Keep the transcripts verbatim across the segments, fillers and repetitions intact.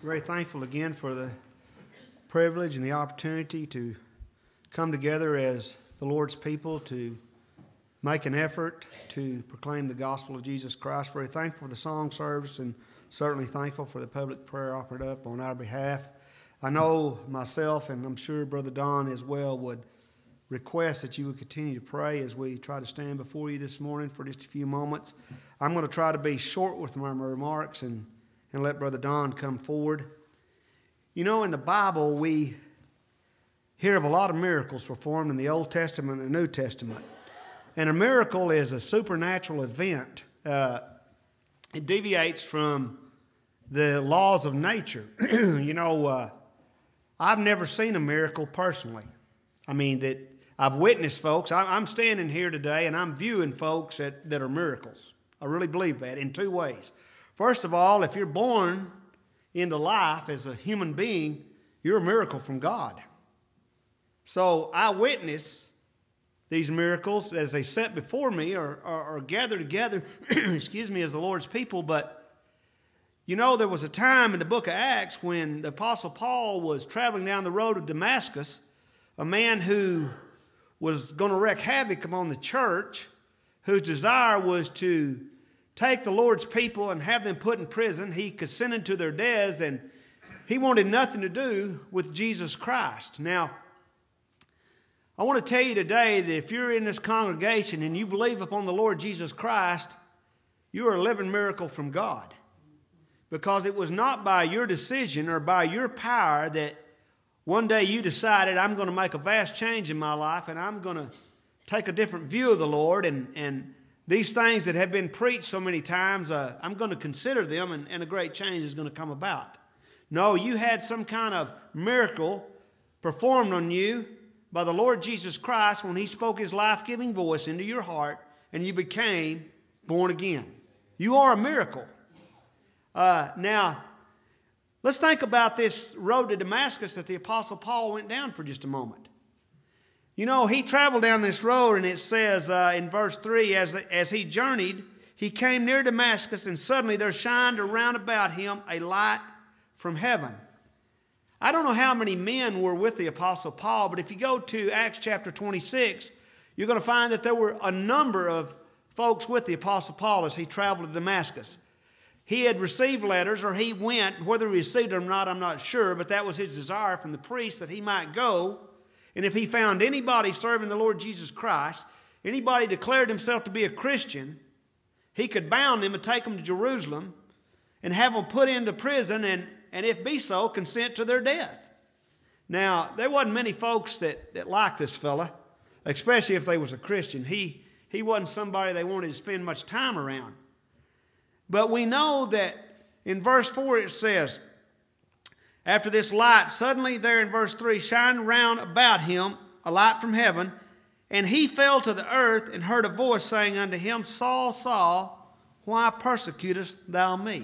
Very thankful again for the privilege and the opportunity to come together as the Lord's people to make an effort to proclaim the gospel of Jesus Christ. Very thankful for the song service and certainly thankful for the public prayer offered up on our behalf. I know myself, and I'm sure Brother Don as well, would request that you would continue to pray as we try to stand before you this morning for just a few moments. I'm going to try to be short with my remarks and, and let Brother Don come forward. You know, in the Bible, we hear of a lot of miracles performed in the Old Testament and the New Testament. And a miracle is a supernatural event. Uh, it deviates from the laws of nature. you know, uh, I've never seen a miracle personally. I mean, that I've witnessed folks. I, I'm standing here today and I'm viewing folks that, that are miracles. I really believe that in two ways. First of all, if you're born into life as a human being, you're a miracle from God. So I witness these miracles as they set before me or, or, or gather together, excuse me, as the Lord's people. But, you know, there was a time in the book of Acts when the Apostle Paul was traveling down the road of Damascus, a man who was going to wreak havoc upon the church, whose desire was to take the Lord's people and have them put in prison. He consented to their deaths, and he wanted nothing to do with Jesus Christ. Now, I want to tell you today that if you're in this congregation and you believe upon the Lord Jesus Christ, you're a living miracle from God. Because it was not by your decision or by your power that one day you decided, I'm going to make a vast change in my life and I'm going to take a different view of the Lord, and, and these things that have been preached so many times, uh, I'm going to consider them and, and a great change is going to come about. No, you had some kind of miracle performed on you by the Lord Jesus Christ when He spoke His life-giving voice into your heart and you became born again. You are a miracle. Uh, now, let's think about this road to Damascus that the Apostle Paul went down for just a moment. You know, he traveled down this road, and it says uh, in verse three, as, as he journeyed, he came near Damascus, and suddenly there shined around about him a light from heaven. I don't know how many men were with the Apostle Paul, but if you go to Acts chapter twenty-six, you're going to find that there were a number of folks with the Apostle Paul as he traveled to Damascus. He had received letters, or he went, whether he received them or not, I'm not sure, but that was his desire from the priest that he might go. And if he found anybody serving the Lord Jesus Christ, anybody declared himself to be a Christian, he could bound them and take them to Jerusalem and have them put into prison and, and if be so, consent to their death. Now, there wasn't many folks that, that liked this fella, especially if they was a Christian. He, he wasn't somebody they wanted to spend much time around. But we know that in verse four it says, after this light, suddenly there in verse three, shined round about him a light from heaven, and he fell to the earth and heard a voice saying unto him, Saul, Saul, why persecutest thou me?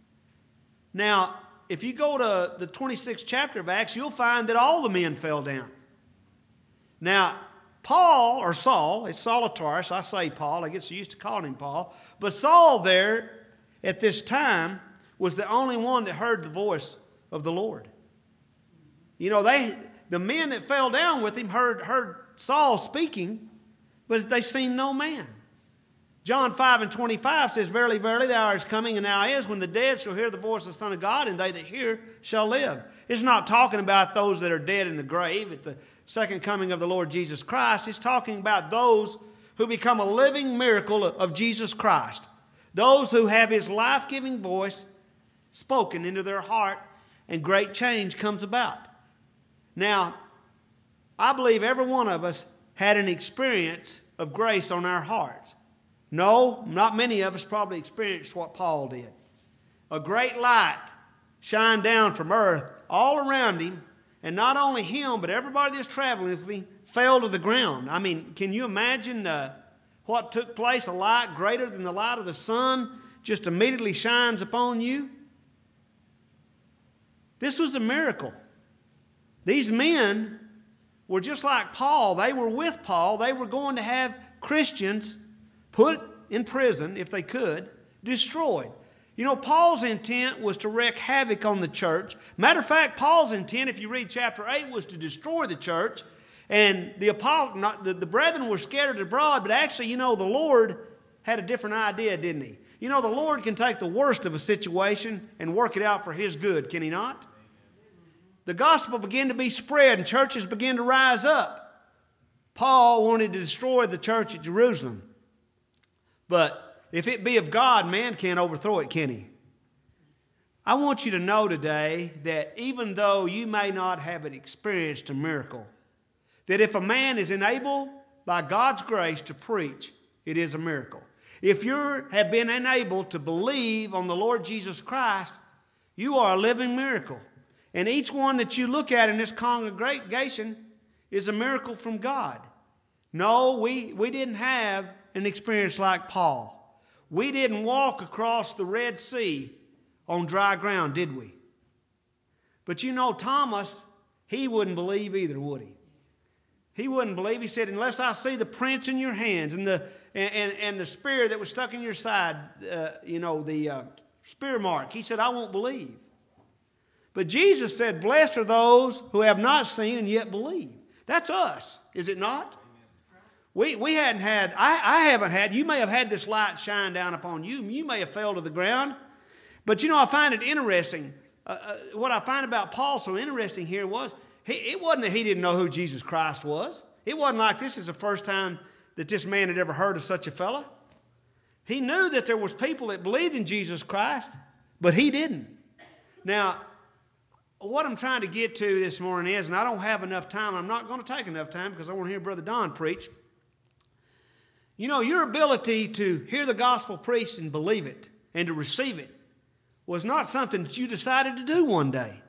Now, if you go to the twenty-sixth chapter of Acts, you'll find that all the men fell down. Now, Paul, or Saul, it's Saul of Tarsus, I say Paul, I get so used to calling him Paul, but Saul there at this time was the only one that heard the voice of the Lord. You know, they the men that fell down with him heard, heard Saul speaking, but they seen no man. John five and twenty-five says, Verily, verily, the hour is coming, and now is, when the dead shall hear the voice of the Son of God, and they that hear shall live. It's not talking about those that are dead in the grave at the second coming of the Lord Jesus Christ. It's talking about those who become a living miracle of Jesus Christ. Those who have His life-giving voice spoken into their heart, and great change comes about. Now, I believe every one of us had an experience of grace on our hearts. No, not many of us probably experienced what Paul did. A great light shined down from earth all around him, and not only him, but everybody that's traveling with him fell to the ground. I mean, can you imagine uh, what took place? A light greater than the light of the sun just immediately shines upon you. This was a miracle. These men were just like Paul. They were with Paul. They were going to have Christians put in prison, if they could, destroyed. You know, Paul's intent was to wreak havoc on the church. Matter of fact, Paul's intent, if you read chapter eight, was to destroy the church. And the, not, the, the brethren were scattered abroad, but actually, you know, the Lord had a different idea, didn't He? You know, the Lord can take the worst of a situation and work it out for His good, can He not? The gospel began to be spread and churches began to rise up. Paul wanted to destroy the church at Jerusalem. But if it be of God, man can't overthrow it, can he? I want you to know today that even though you may not have experienced a miracle, that if a man is enabled by God's grace to preach, it is a miracle. If you have been enabled to believe on the Lord Jesus Christ, you are a living miracle. And each one that you look at in this congregation is a miracle from God. No, we, we didn't have an experience like Paul. We didn't walk across the Red Sea on dry ground, did we? But you know, Thomas, he wouldn't believe either, would he? He wouldn't believe. He said, unless I see the prints in your hands and the and, and, and the spear that was stuck in your side, uh, you know, the uh, spear mark, he said, I won't believe. But Jesus said, blessed are those who have not seen and yet believe. That's us, is it not? We, we hadn't had, I, I haven't had, you may have had this light shine down upon you. You may have fell to the ground. But you know, I find it interesting. Uh, uh, what I find about Paul so interesting here was, he, it wasn't that he didn't know who Jesus Christ was. It wasn't like this is the first time that this man had ever heard of such a fella. He knew that there was people that believed in Jesus Christ, but he didn't. Now, what I'm trying to get to this morning is, and I don't have enough time, I'm not going to take enough time because I want to hear Brother Don preach. You know, your ability to hear the gospel preached and believe it and to receive it was not something that you decided to do one day.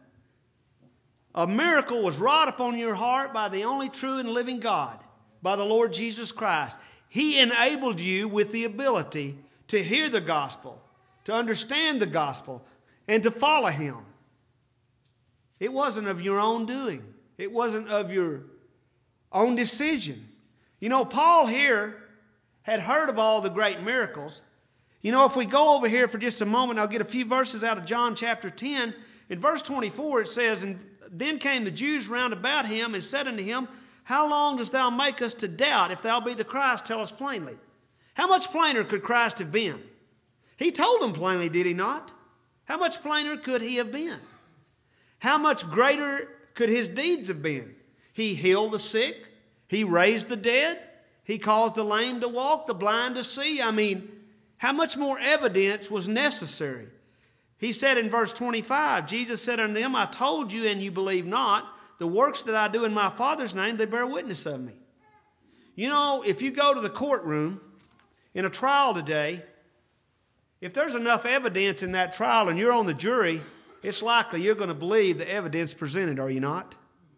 A miracle was wrought upon your heart by the only true and living God, by the Lord Jesus Christ. He enabled you with the ability to hear the gospel, to understand the gospel, and to follow Him. It wasn't of your own doing. It wasn't of your own decision. You know, Paul here had heard of all the great miracles. You know, if we go over here for just a moment, I'll get a few verses out of John chapter ten. In verse twenty-four it says, and then came the Jews round about him and said unto him, how long dost thou make us to doubt? If thou be the Christ, tell us plainly. How much plainer could Christ have been? He told them plainly, did he not? How much plainer could he have been? How much greater could his deeds have been? He healed the sick. He raised the dead. He caused the lame to walk, the blind to see. I mean, how much more evidence was necessary? He said in verse twenty-five, Jesus said unto them, I told you and you believe not. The works that I do in my Father's name, they bear witness of me. You know, if you go to the courtroom in a trial today, if there's enough evidence in that trial and you're on the jury, it's likely you're going to believe the evidence presented, are you not?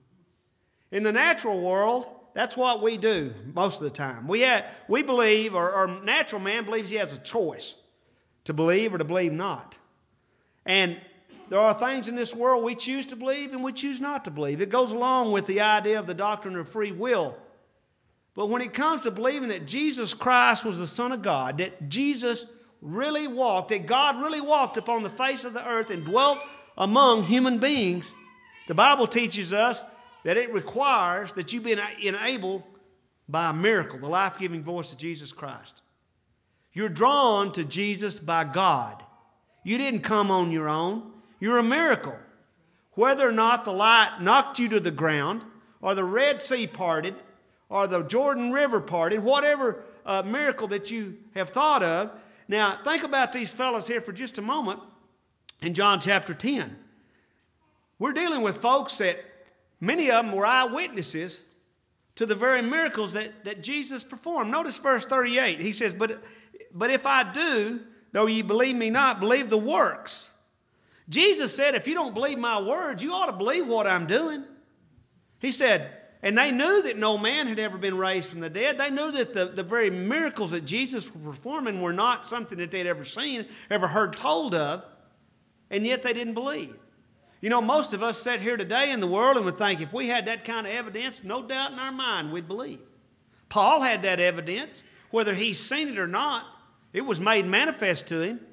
In the natural world, that's what we do most of the time. We, have, we believe, or our natural man believes he has a choice to believe or to believe not. And there are things in this world we choose to believe and we choose not to believe. It goes along with the idea of the doctrine of free will. But when it comes to believing that Jesus Christ was the Son of God, that Jesus really walked, that God really walked upon the face of the earth and dwelt among human beings, the Bible teaches us that it requires that you be enabled by a miracle, the life-giving voice of Jesus Christ. You're drawn to Jesus by God. You didn't come on your own. You're a miracle. Whether or not the light knocked you to the ground, or the Red Sea parted, or the Jordan River parted, whatever uh, miracle that you have thought of. Now, think about these fellows here for just a moment in John chapter ten. We're dealing with folks that many of them were eyewitnesses to the very miracles that, that Jesus performed. Notice verse thirty-eight. He says, but, but if I do, though ye believe me not, believe the works. Jesus said, if you don't believe my words, you ought to believe what I'm doing. He said, and they knew that no man had ever been raised from the dead. They knew that the, the very miracles that Jesus was performing were not something that they'd ever seen, ever heard told of, and yet they didn't believe. You know, most of us sit here today in the world and would think if we had that kind of evidence, no doubt in our mind we'd believe. Paul had that evidence. Whether he's seen it or not, it was made manifest to him.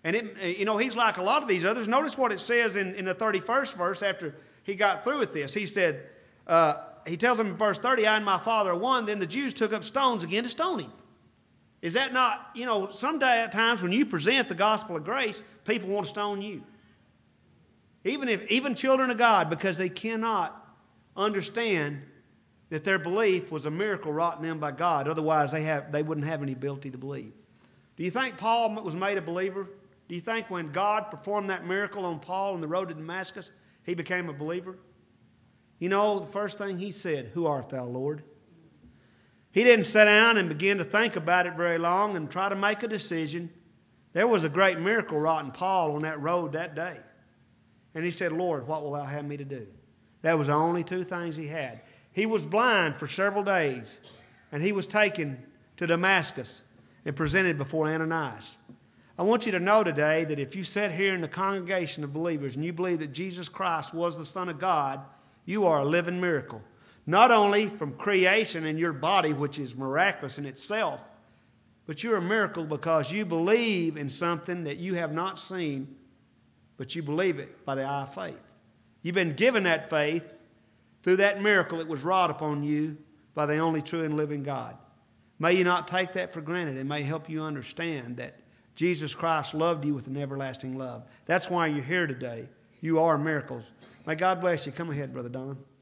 And, it, you know, he's like a lot of these others. Notice what it says in, in the thirty-first verse after he got through with this. He said, uh, he tells them in verse thirty, I and my Father are one. Then the Jews took up stones again to stone him. Is that not, you know, sometimes when you present the gospel of grace, people want to stone you. Even if, even children of God, because they cannot understand that their belief was a miracle wrought in them by God. Otherwise, they have they wouldn't have any ability to believe. Do you think Paul was made a believer? Do you think when God performed that miracle on Paul on the road to Damascus, he became a believer? You know, the first thing he said, who art thou, Lord? He didn't sit down and begin to think about it very long and try to make a decision. There was a great miracle wrought in Paul on that road that day. And he said, Lord, what will thou have me to do? That was the only two things he had. He was blind for several days, and he was taken to Damascus and presented before Ananias. I want you to know today that if you sit here in the congregation of believers and you believe that Jesus Christ was the Son of God, you are a living miracle. Not only from creation in your body, which is miraculous in itself, but you're a miracle because you believe in something that you have not seen, but you believe it by the eye of faith. You've been given that faith through that miracle that was wrought upon you by the only true and living God. May you not take that for granted. It may help you understand that Jesus Christ loved you with an everlasting love. That's why you're here today. You are miracles. May God bless you. Come ahead, Brother Don.